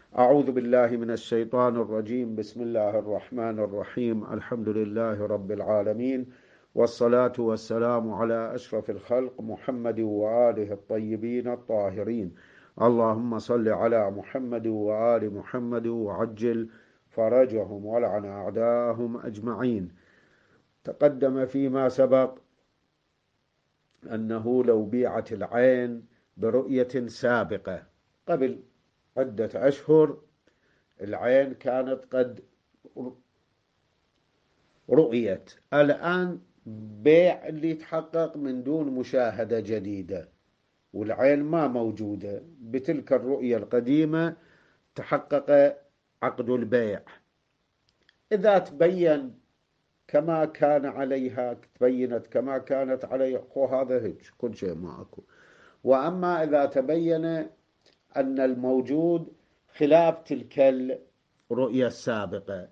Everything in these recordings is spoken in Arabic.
أعوذ بالله من الشيطان الرجيم. بسم الله الرحمن الرحيم. الحمد لله رب العالمين، والصلاة والسلام على أشرف الخلق محمد وآله الطيبين الطاهرين. اللهم صل على محمد وآل محمد وعجل فرجهم ولعن أعداءهم أجمعين. تقدم فيما سبق أنه لو بيعت العين برؤية سابقة قبل عدة أشهر، العين كانت قد رؤيت، الآن بيع اللي يتحقق من دون مشاهدة جديدة، والعين ما موجودة، بتلك الرؤية القديمة تحقق عقد البيع. إذا تبين كما كان عليها، تبينت كما كانت عليه، هذا هيك كل شيء ما أكو. وأما إذا تبين أن الموجود خلاف تلك الرؤية السابقة،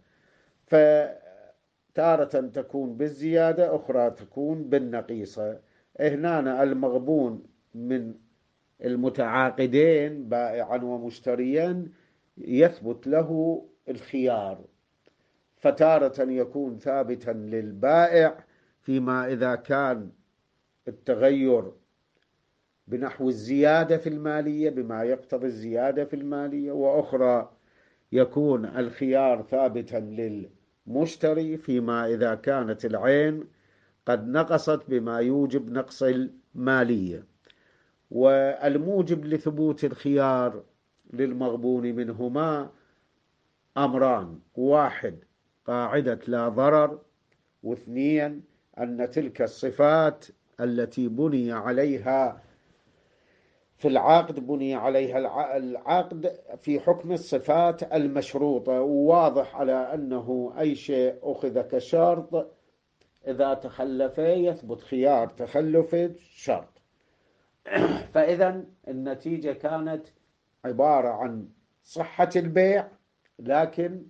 فتارة تكون بالزيادة، أخرى تكون بالنقيصة. هنا المغبون من المتعاقدين بائعا ومشتريا يثبت له الخيار، فتارة يكون ثابتا للبائع فيما إذا كان التغير بنحو الزيادة في المالية بما يقتضي الزيادة في المالية، وأخرى يكون الخيار ثابتا للمشتري فيما إذا كانت العين قد نقصت بما يوجب نقص المالية. والموجب لثبوت الخيار للمغبون منهما أمران: واحد، قاعدة لا ضرر، واثنين، أن تلك الصفات التي بني عليها في العقد بني عليها العقد في حكم الصفات المشروطة. وواضح على أنه أي شيء أخذ كشرط إذا تخلف يثبت خيار تخلف الشرط. فإذا النتيجة كانت عبارة عن صحة البيع لكن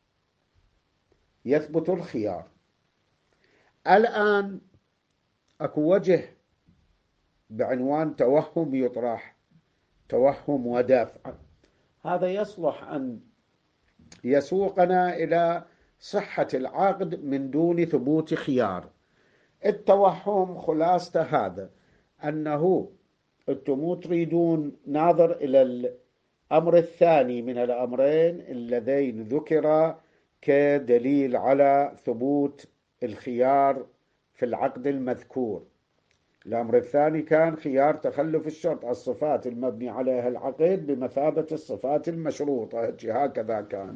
يثبت الخيار. الآن أكو وجه بعنوان توهم يطرح، توهم ودفع. هذا يصلح أن يسوقنا إلى صحة العقد من دون ثبوت خيار. التوهم خلاصة هذا أنه أنتم تريدون ناظر إلى الأمر الثاني من الأمرين اللذين ذكرا كدليل على ثبوت الخيار في العقد المذكور. الأمر الثاني كان خيار تخلف الشرط، الصفات المبني عليها العقد بمثابة الصفات المشروطة، هكذا كان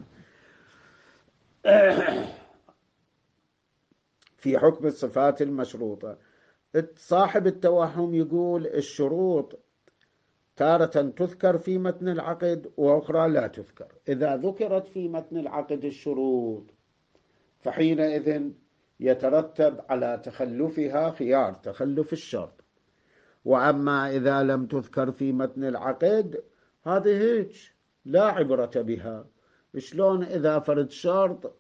في حكم الصفات المشروطة. صاحب التوهم يقول الشروط تارة تذكر في متن العقد وأخرى لا تذكر. إذا ذكرت في متن العقد الشروط فحينئذ يترتب على تخلفها خيار تخلف الشرط، وأما إذا لم تذكر في متن العقد هذه هيك لا عبرة بها. شلون إذا فرد شرط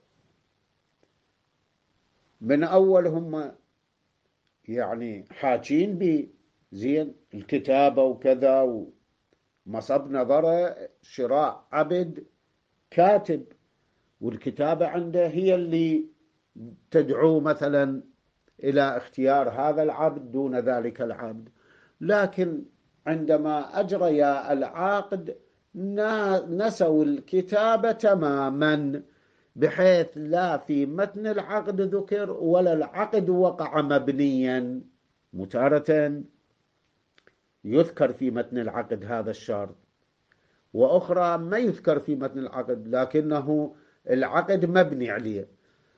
من أول هم يعني حاكين بي زين الكتابة وكذا ومصب نظره شراء عبد كاتب، والكتابة عنده هي اللي تدعو مثلا إلى اختيار هذا العبد دون ذلك العبد، لكن عندما أجريا العقد نسوا الكتابة تماما، بحيث لا في متن العقد ذكر ولا العقد وقع مبنيا. متارة يذكر في متن العقد هذا الشرط، وأخرى ما يذكر في متن العقد لكنه العقد مبني عليه.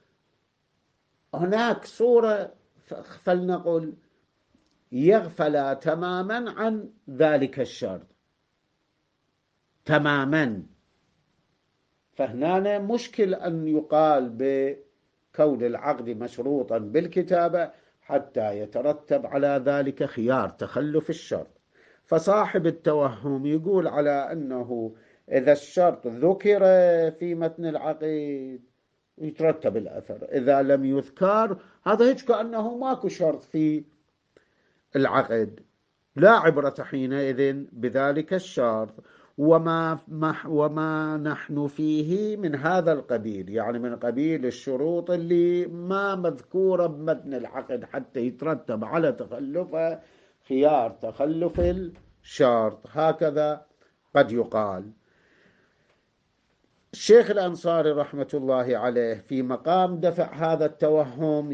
هناك صورة فلنقل يغفل تماما عن ذلك الشرط تماما، فهنا مشكل أن يقال بكون العقد مشروطا بالكتابة حتى يترتب على ذلك خيار تخلف الشرط. فصاحب التوهم يقول على أنه إذا الشرط ذكر في متن العقد يترتب الأثر، إذا لم يذكر هذا هيك كأنه ماكو شرط في العقد، لا عبرة حينئذ بذلك الشرط. وما نحن فيه من هذا القبيل، يعني من قبيل الشروط اللي ما مذكورة بمتن العقد حتى يترتب على تخلفه خيار تخلف الشرط. هكذا قد يقال. الشيخ الأنصاري رحمة الله عليه في مقام دفع هذا التوهم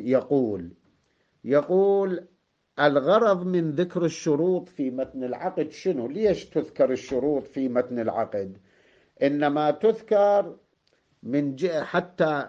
يقول الغرض من ذكر الشروط في متن العقد شنو؟ ليش تذكر الشروط في متن العقد؟ إنما تذكر من حتى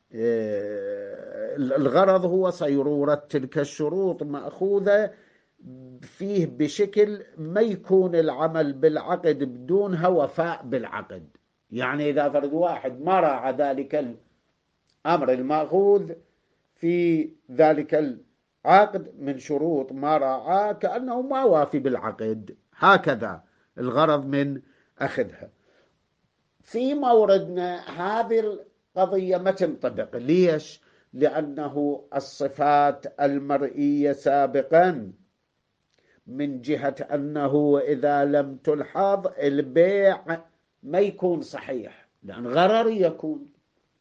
الغرض هو صيرورة تلك الشروط مأخوذة فيه بشكل ما يكون العمل بالعقد بدونها وفاء بالعقد. يعني إذا فرد واحد ما راعى ذلك الأمر المأخوذ في ذلك العقد من شروط ما راعاه كأنه ما وافي بالعقد. هكذا الغرض من أخذها. في موردنا هذه القضية ما تنطبق. ليش؟ لأنه الصفات المرئية سابقا من جهة أنه إذا لم تلحظ البيع ما يكون صحيح، لأن غرر يكون.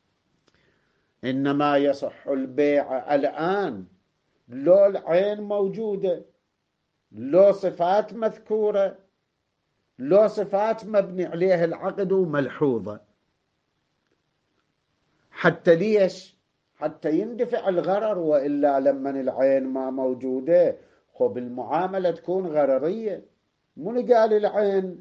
إنما يصح البيع الآن لو العين موجودة، لو صفات مذكورة، لو صفات مبني عليها العقد وملحوظة. حتى ليش؟ حتى يندفع الغرر. وإلا لما العين ما موجودة خب المعاملة تكون غررية. من قال العين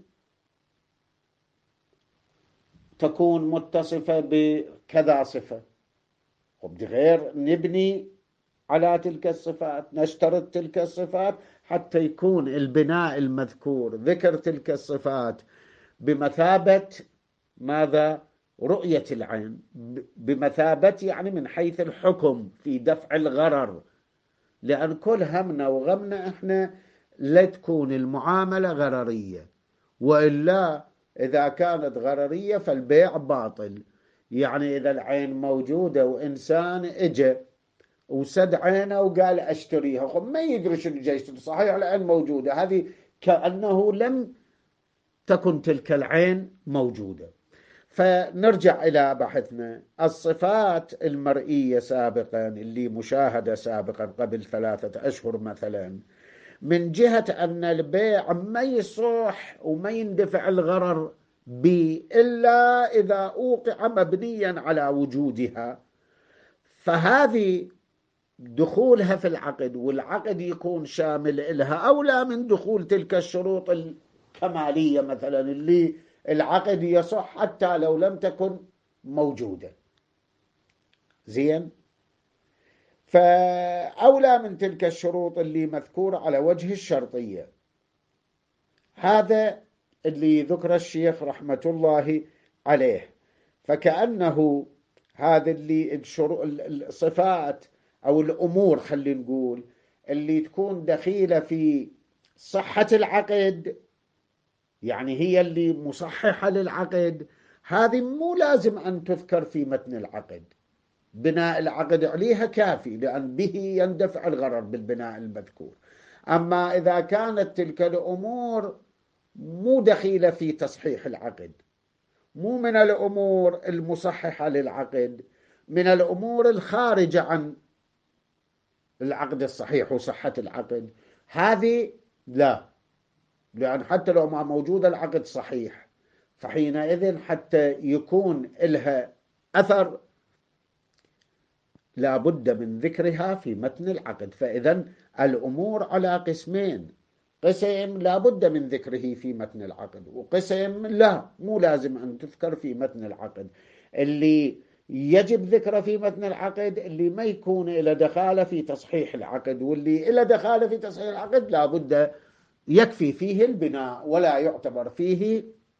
تكون متصفة بكذا صفة؟ خب غير نبني على تلك الصفات، نشترط تلك الصفات حتى يكون البناء المذكور ذكر تلك الصفات بمثابة ماذا؟ رؤية العين، بمثابة يعني من حيث الحكم في دفع الغرر. لأن كل همنا وغمنا إحنا لا تكون المعاملة غررية، وإلا إذا كانت غررية فالبيع باطل. يعني إذا العين موجودة وإنسان إجا وسد عينه وقال أشتريها، خب ما يدري شنو جاي يشتري، صحيح العين موجودة، هذه كأنه لم تكن تلك العين موجودة. فنرجع إلى بحثنا. الصفات المرئية سابقا اللي مشاهدة سابقا قبل 3 أشهر مثلا، من جهة أن البيع ما يصح وما يندفع الغرر به إلا إذا أوقع مبنيا على وجودها، فهذه دخولها في العقد والعقد يكون شامل لها أولى من دخول تلك الشروط الكمالية مثلا اللي العقد يصح حتى لو لم تكن موجودة. زين؟ فأولى من تلك الشروط اللي مذكورة على وجه الشرطية. هذا اللي ذكر الشيخ رحمة الله عليه. فكأنه هذا اللي الصفات أو الأمور خلينا نقول اللي تكون دخيلة في صحة العقد، يعني هي اللي مصححة للعقد، هذه مو لازم أن تذكر في متن العقد. بناء العقد عليها كافي، لأن به يندفع الغرر بالبناء المذكور. أما إذا كانت تلك الأمور مو دخيلة في تصحيح العقد، مو من الأمور المصححة للعقد، من الأمور الخارجة عن العقد الصحيح وصحة العقد، هذه لا. لأن حتى لو ما موجود العقد صحيح، فحينئذ حتى يكون لها أثر لا بد من ذكرها في متن العقد. فإذا الأمور على قسمين: قسم لا بد من ذكره في متن العقد، وقسم لا، مو لازم أن تذكر في متن العقد. اللي يجب ذكره في متن العقد اللي ما يكون إلى دخالة في تصحيح العقد، واللي إلى دخالة في تصحيح العقد لا بد يكفي فيه البناء ولا يعتبر فيه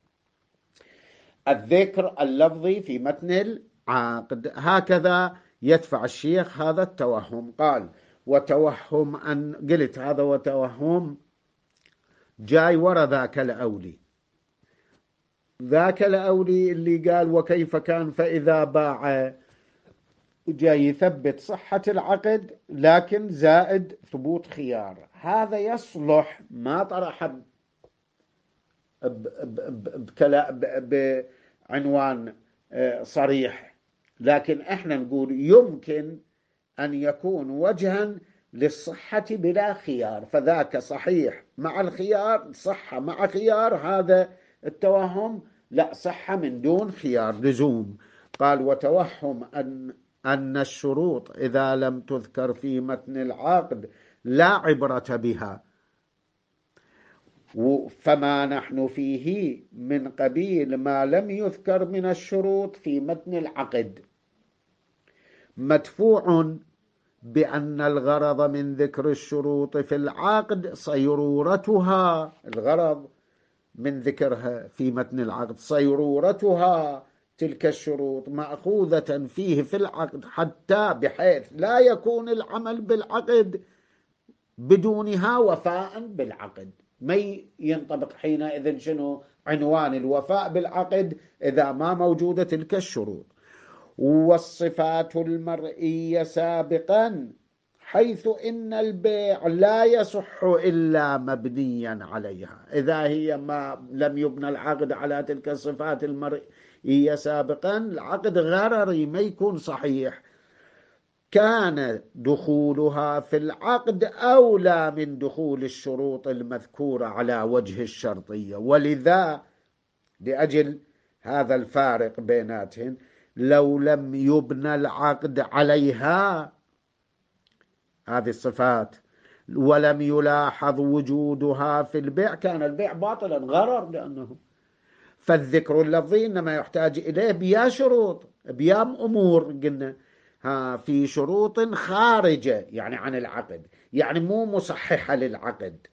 الذكر اللفظي في متن العقد. هكذا يدفع الشيخ هذا التوهم. قال: وتوهم أن قلت هذا وتوهم جاي ورا ذاك الأولي. ذاك الأولي اللي قال وكيف كان فإذا باع، جاي يثبت صحة العقد لكن زائد ثبوت خيار. هذا يصلح، ما طرح بعنوان صريح، لكن احنا نقول يمكن أن يكون وجها للصحة بلا خيار، فذاك صحيح مع الخيار، صحة مع خيار. هذا التوهم لا، صحة من دون خيار لزوم. قال وتوهم أن الشروط إذا لم تذكر في متن العقد لا عبرة بها، فما نحن فيه من قبيل ما لم يذكر من الشروط في متن العقد مدفوع بأن الغرض من ذكر الشروط في العقد صيرورتها، الغرض من ذكرها في متن العقد صيرورتها تلك الشروط مأخوذة فيه في العقد، حتى بحيث لا يكون العمل بالعقد بدونها وفاء بالعقد. ما ينطبق حينئذ شنو عنوان الوفاء بالعقد إذا ما موجودة تلك الشروط. والصفات المرئية سابقا، حيث إن البيع لا يصح إلا مبنيا عليها. إذا هي ما لم يبنى العقد على تلك الصفات المرئية سابقا، العقد غرري ما يكون صحيح. كان دخولها في العقد أولى من دخول الشروط المذكورة على وجه الشرطية. ولذا لأجل هذا الفارق بيناتهم، لو لم يبنى العقد عليها هذه الصفات ولم يلاحظ وجودها في البيع كان البيع باطلا غرر. لأنه فالذكر اللفظي إنما يحتاج إليه بيا شروط، بيا أمور، قلنا في شروط خارجة يعني عن العقد، يعني مو مصححة للعقد،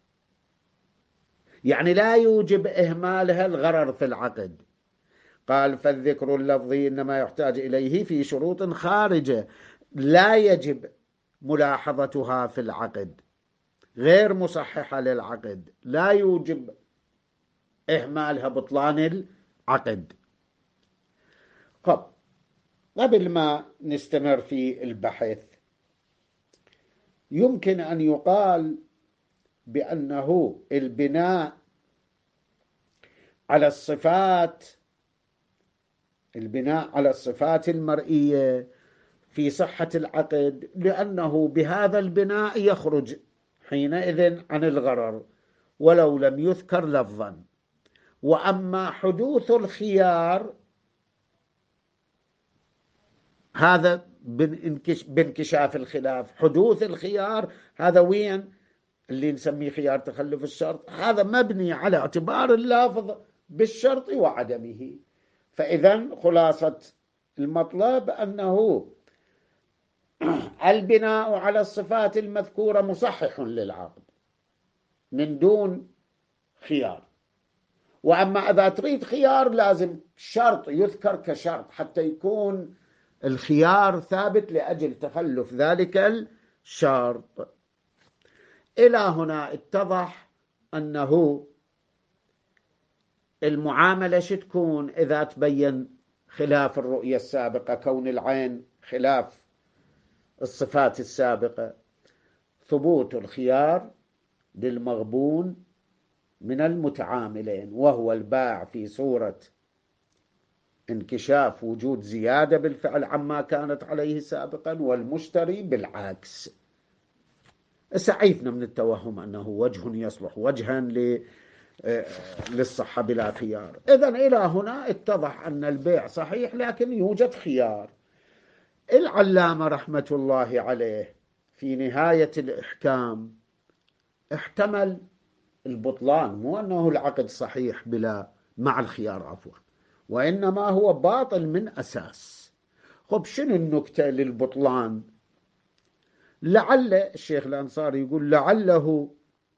يعني لا يوجب إهمالها الغرر في العقد. قال فالذكر اللفظي إنما يحتاج إليه في شروط خارجة لا يجب ملاحظتها في العقد، غير مصححة للعقد، لا يوجب إهمالها بطلان العقد. قبل ما نستمر في البحث، يمكن أن يقال بأنه البناء على الصفات المرئية في صحة العقد، لأنه بهذا البناء يخرج حينئذ عن الغرر ولو لم يذكر لفظا. وأما حدوث الخيار هذا بانكشاف الخلاف، حدوث الخيار هذا وين اللي نسميه خيار تخلف الشرط، هذا مبني على اعتبار اللافظ بالشرط وعدمه. فإذا خلاصة المطلب أنه البناء على الصفات المذكورة مصحح للعقد من دون خيار. وأما إذا تريد خيار لازم شرط يذكر كشرط حتى يكون الخيار ثابت لأجل تخلف ذلك الشرط. إلى هنا اتضح أنه المعاملة تكون إذا تبين خلاف الرؤية السابقة، كون العين خلاف الصفات السابقة، ثبوت الخيار للمغبون من المتعاملين، وهو البائع في صورة انكشاف وجود زيادة بالفعل عما كانت عليه سابقا، والمشتري بالعكس. سعيفنا من التوهم أنه وجه يصلح وجها للصحة بلا خيار. إذن إلى هنا اتضح أن البيع صحيح لكن يوجد خيار. العلامة رحمة الله عليه في نهاية الإحكام احتمل البطلان، مو أنه العقد صحيح بلا مع الخيار عفوا، وإنما هو باطل من أساس. شنو النكتة للبطلان؟ لعل الشيخ الأنصاري يقول لعله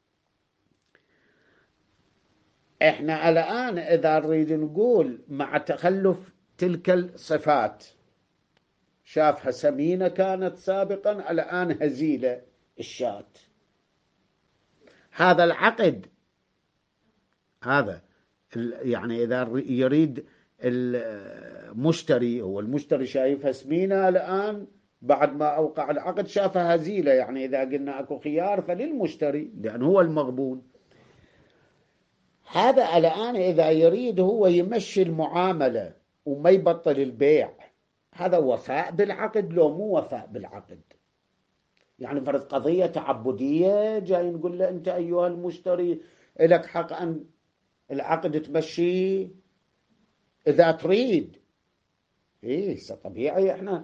احنا الآن إذا نريد نقول مع تخلف تلك الصفات، شافها سمينة كانت سابقا الآن هزيلة الشاة، هذا العقد هذا يعني إذا يريد المشتري، هو المشتري شايفها سمينة الآن بعد ما أوقع العقد شافها هزيلة، يعني إذا قلنا أكو خيار فللمشتري لأنه هو المغبون. هذا الآن إذا يريد هو يمشي المعاملة وما يبطل البيع، هذا وفاء بالعقد لو مو وفاء بالعقد؟ يعني فرض قضية تعبدية جاي نقول له أنت أيها المشتري لك حق أن العقد تمشي إذا تريد. إيه طبيعي إحنا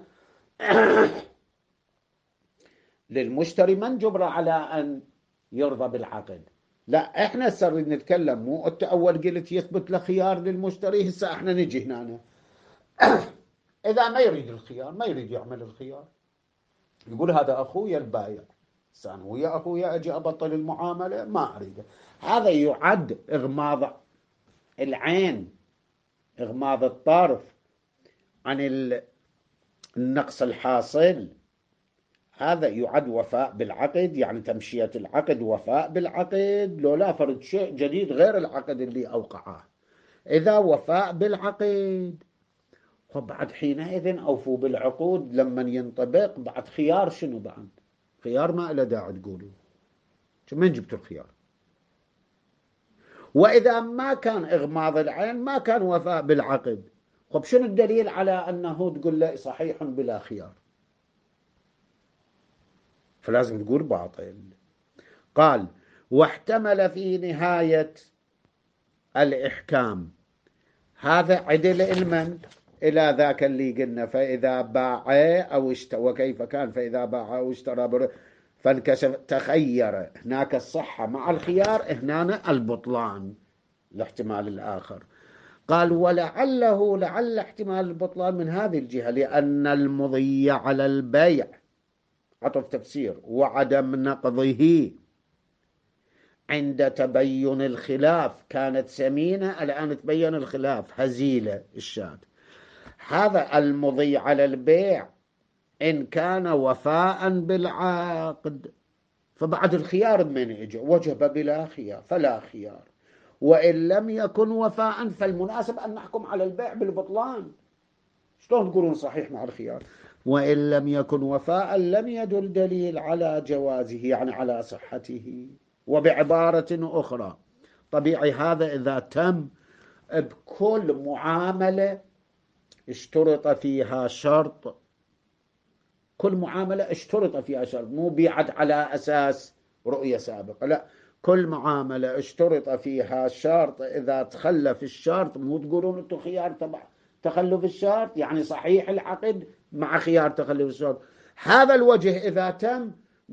للمشتري ما نجبره على أن يرضى بالعقد. لا إحنا صار نتكلم، مو أنت أول قلت يثبت له خيار للمشتري، هسه إحنا نجي هنا إذا ما يريد الخيار، ما يريد يعمل الخيار، يقول هذا أخويا البايع، أنا ويا أخويا أجي أبطل المعاملة ما أريده. هذا يعد إغماض العين، إغماض الطرف عن النقص الحاصل. هذا يعد وفاء بالعقد، يعني تمشية العقد وفاء بالعقد لو لا فرض شيء جديد غير العقد اللي أوقعه. إذا وفاء بالعقد فبعد حينئذ أوفوا بالعقود لما ينطبق. بعد خيار شنو؟ بعد خيار ما له داعي تقولوا من جبتوا الخيار. وإذا ما كان إغماض العين ما كان وفاء بالعقد، طب شنو الدليل على أنه تقول له صحيح بلا خيار؟ فلازم تقول باطل. قال واحتمل في نهاية الإحكام، هذا عدل علما إلى ذاك اللي قلنا فإذا باع أو اشترى، وكيف كان فإذا باع أو اشترى فانكشف تخير، هناك الصحة مع الخيار، هنا البطلان الاحتمال الآخر. قال ولعله لعل احتمال البطلان من هذه الجهة لأن المضي على البيع عطف تفسير وعدم نقضه عند تبين الخلاف كانت سمينة، الآن تبين الخلاف هزيلة الشاة. هذا المضي على البيع إن كان وفاء بالعقد فبعد الخيار من يجي وجب بلا خيار فلا خيار، وإن لم يكن وفاء فالمناسب أن نحكم على البيع بالبطلان. شلون تقولون صحيح مع الخيار؟ وإن لم يكن وفاء لم يدل دليل على جوازه، يعني على صحته. وبعبارة أخرى طبيعي هذا إذا تم بكل معاملة اشترط فيها شرط، كل معاملة اشترط فيها شرط، مو بيعت على أساس رؤية سابقة، لا، كل معاملة اشترط فيها شرط، إذا تخلف الشرط مو تقولون أنتم خيار تبع تخلف الشرط، يعني صحيح العقد مع خيار تخلف الشرط. هذا الوجه إذا تم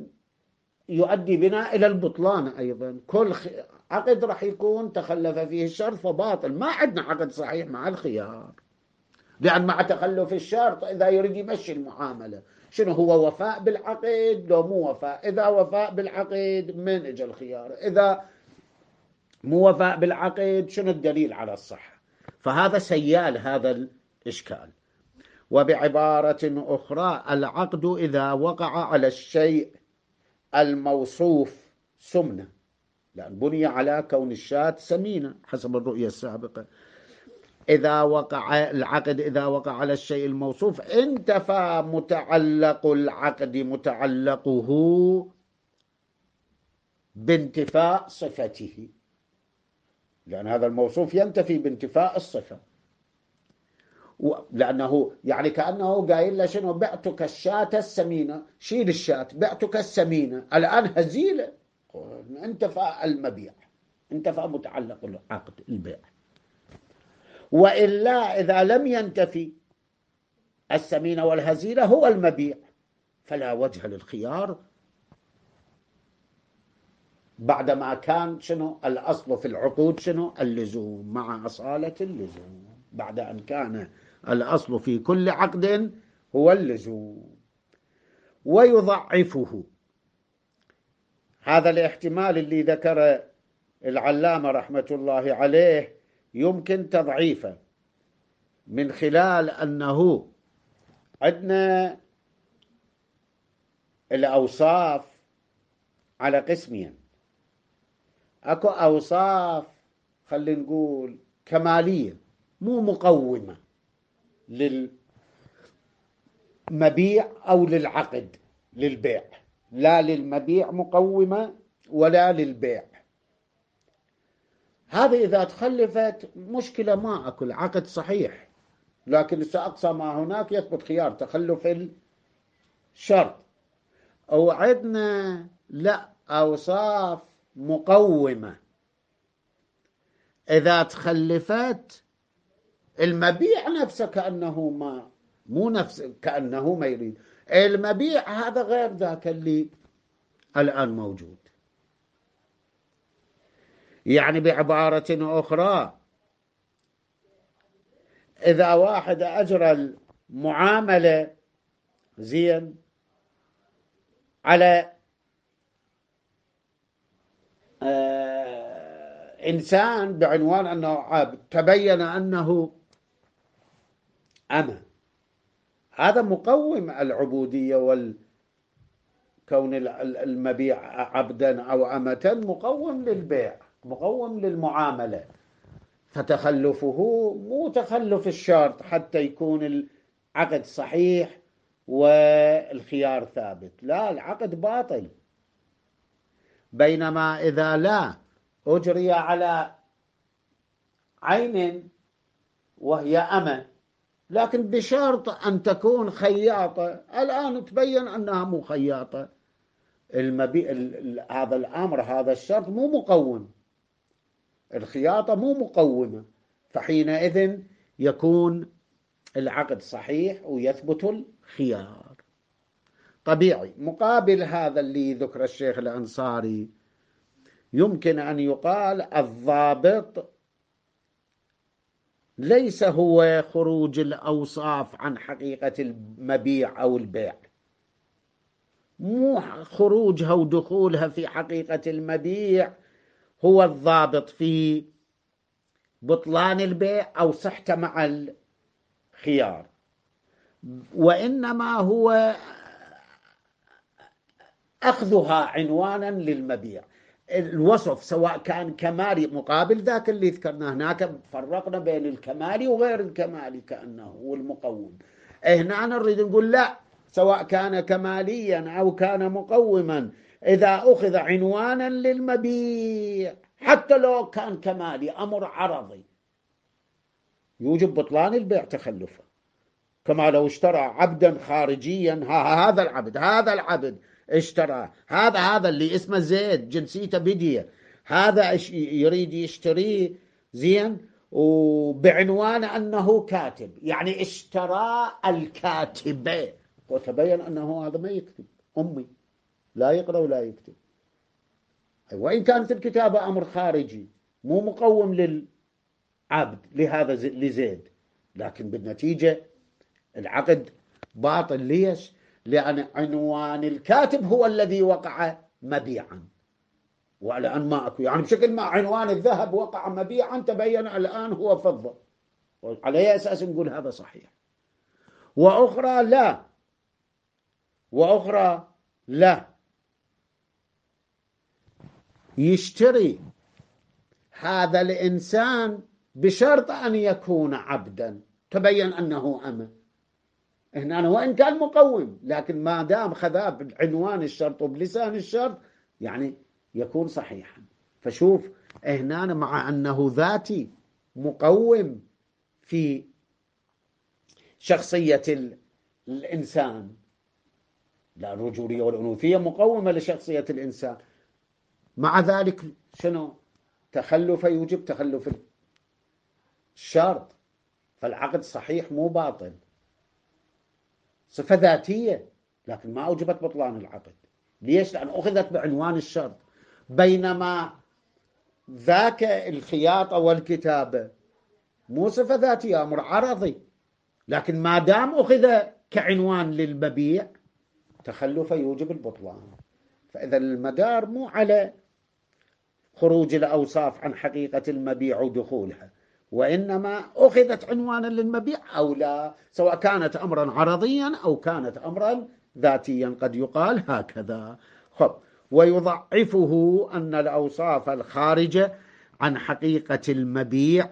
يؤدي بنا إلى البطلان أيضا. كل عقد راح يكون تخلف فيه الشرط فباطل، ما عندنا عقد صحيح مع الخيار، لأن مع تخلف الشرط إذا يريد يمشي المعاملة شنو هو وفاء بالعقد لو مو وفاء؟ إذا وفاء بالعقد من إجا الخيار، إذا مو وفاء بالعقد شنو الدليل على الصحة؟ فهذا سيال هذا الإشكال. وبعبارة أخرى العقد إذا وقع على الشيء الموصوف سمنة، لأن بني على كون الشاة سمينة حسب الرؤية السابقة، إذا وقع العقد إذا وقع على الشيء الموصوف انتفى متعلق العقد متعلقه بانتفاء صفته، لأن هذا الموصوف ينتفي بانتفاء الصفة، لأنه يعني كأنه قايل له شنو؟ بعتك الشاة السمينة، شيل الشاة، بعتك السمينة الآن هزيلة، انتفى المبيع، انتفى متعلق العقد البيع. وإلا إذا لم ينتفي السمينة والهزيلة هو المبيع فلا وجه للخيار، بعدما كان شنو الأصل في العقود؟ شنو؟ اللزوم مع أصالة اللزوم، بعد أن كان الأصل في كل عقد هو اللزوم. ويضعفه هذا الاحتمال اللي ذكر العلامة رحمة الله عليه، يمكن تضعيفه من خلال أنه عندنا الأوصاف على قسمين. أكو أوصاف خلينا نقول كمالية مو مقومة للمبيع أو للعقد للبيع، لا للمبيع مقومة ولا للبيع. هذه إذا تخلفت مشكلة، ما أكو، العقد صحيح، لكن أقصى ما هناك يثبت خيار تخلف الشرط. أو عندنا لا أوصاف مقومة، إذا تخلفت المبيع نفسه كأنه مو نفس، كأنه ما يريد المبيع، هذا غير ذاك اللي الآن موجود. يعني بعبارة أخرى، إذا واحد أجرى المعاملة زين على إنسان بعنوان أنه عبد، تبين أنه أمة، هذا مقوم العبودية والكون المبيع عبدا أو أمة، مقوم للبيع، مقوم للمعاملة. فتخلفه مو تخلف الشرط حتى يكون العقد صحيح والخيار ثابت، لا، العقد باطل. بينما إذا لا أجري على عين وهي أمة، لكن بشرط أن تكون خياطة، الآن تبين أنها مو خياطة، هذا الأمر، هذا الشرط مو مقوم، الخياطة مو مقومة، فحينئذ يكون العقد صحيح ويثبت الخيار. طبيعي. مقابل هذا اللي ذكر الشيخ الأنصاري، يمكن أن يقال الضابط ليس هو خروج الأوصاف عن حقيقة المبيع أو البيع، مو خروجها ودخولها في حقيقة المبيع هو الضابط في بطلان البيع أو صحته مع الخيار، وإنما هو أخذها عنوانا للمبيع. الوصف سواء كان كمالي، مقابل ذاك اللي ذكرناه هناك فرقنا بين الكمالي وغير الكمالي كأنه والمقوم. هنا نريد نقول لا، سواء كان كماليا أو كان مقوما، إذا أخذ عنوانا للمبيع حتى لو كان كمالي، أمر عرضي، يوجب بطلان البيع تخلفه. كما لو اشترى عبدا خارجيا، هذا العبد، هذا العبد اشترى، هذا اللي اسمه زيد، جنسيته بدية، هذا يريد يشتريه زين وبعنوان أنه كاتب، يعني اشترى الكاتبة، وتبين أنه هذا ما يكتب، أمي لا يقرأ ولا يكتب، وإن كانت الكتابة أمر خارجي مو مقوم للعبد لهذا لزيد، لكن بالنتيجة العقد باطل. ليش؟ لأن عنوان الكاتب هو الذي وقع مبيعا، والآن ما أكو، يعني بشكل ما عنوان الذهب وقع مبيعا، تبين الآن هو فضة، على أي أساس نقول هذا صحيح؟ وأخرى لا، وأخرى لا، يشتري هذا الإنسان بشرط أن يكون عبدا، تبين أنه أمة، هنا وإن كان مقوم، لكن ما دام خذاه بعنوان الشرط وبلسان الشرط يعني يكون صحيحا. فشوف هنا مع أنه ذاتي مقوم في شخصية الإنسان، لا، الرجولية والأنوثية مقومة لشخصية الإنسان، مع ذلك شنو؟ تخلف يوجب تخلف الشرط، فالعقد صحيح مو باطل، صفة ذاتية، لكن ما أوجبت بطلان العقد. ليش؟ لأن أخذت بعنوان الشرط، بينما ذاك الخياطة والكتابة مو صفة ذاتية، أمر عرضي، لكن ما دام أخذ كعنوان للمبيع تخلف يوجب البطلان. فإذا المدار مو على خروج الأوصاف عن حقيقة المبيع ودخولها، وإنما أخذت عنوانا للمبيع أو لا، سواء كانت أمرا عرضيا أو كانت أمرا ذاتيا، قد يقال هكذا. خب، ويضعفه أن الأوصاف الخارجة عن حقيقة المبيع،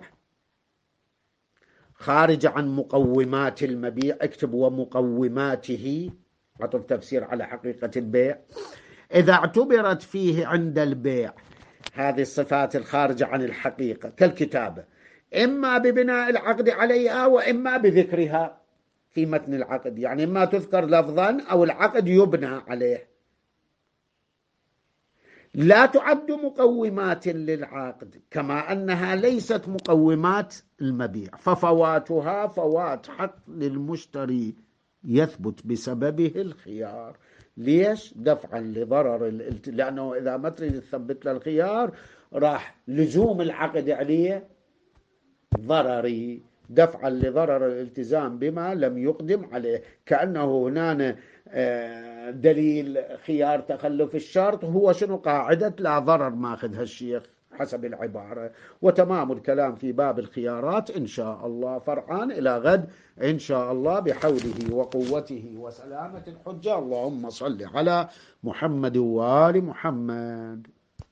خارجة عن مقومات المبيع، اكتب ومقوماته، عطف تفسير على حقيقة البيع، إذا اعتبرت فيه عند البيع هذه الصفات الخارجة عن الحقيقة كالكتابة، إما ببناء العقد عليها وإما بذكرها في متن العقد، يعني إما تذكر لفظا أو العقد يبنى عليه. لا تعد مقومات للعقد، كما أنها ليست مقومات المبيع، ففواتها فوات حق للمشتري يثبت بسببه الخيار. ليش؟ دفعا لضرر لأنه إذا ما تريد تثبت له الخيار راح لزوم العقد عليه ضرري، دفعا لضرر الالتزام بما لم يقدم عليه. كأنه هنا دليل خيار تخلف الشرط هو شنو؟ قاعدة لا ضرر ماخذها الشيخ حسب العبارة. وتمام الكلام في باب الخيارات إن شاء الله فرعان إلى غد إن شاء الله بحوله وقوته وسلامة الحجة. اللهم صل على محمد وآل محمد.